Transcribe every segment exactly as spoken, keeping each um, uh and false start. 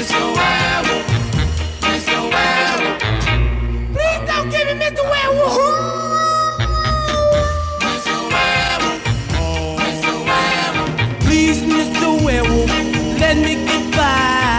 Mister Werewolf, Mister Werewolf. Please don't give me Mister Werewolf. Mister Werewolf, Mister Werewolf. Please, Mister Werewolf, let me get by.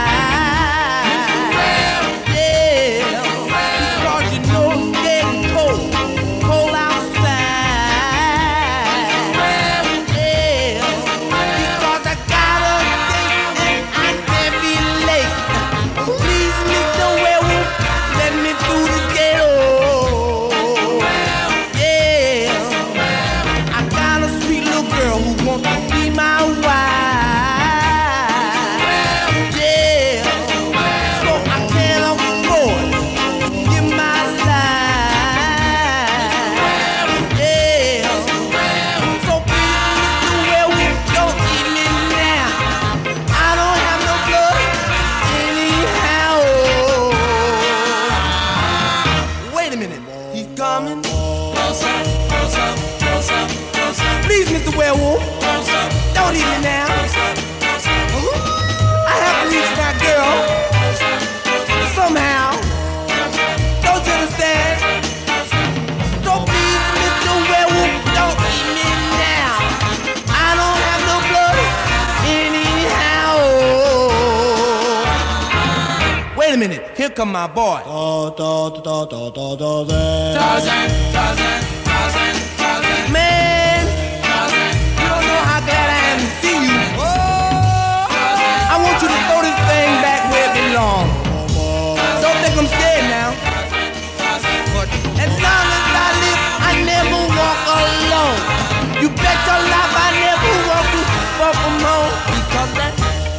Here come my boy. Tarzan, Tarzan, Tarzan, Tarzan. Man, Tarzan, you don't know how glad I am to see you. Oh, I want you to throw this thing back where it belongs. Don't think I'm scared now. But as long as I live, I never walk alone. You bet your life I never walk too far from home. Because that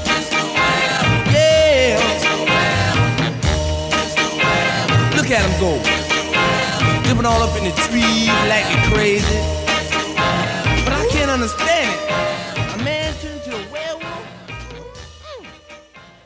look at him go, dipping all up in the trees like you're crazy. But I can't understand it.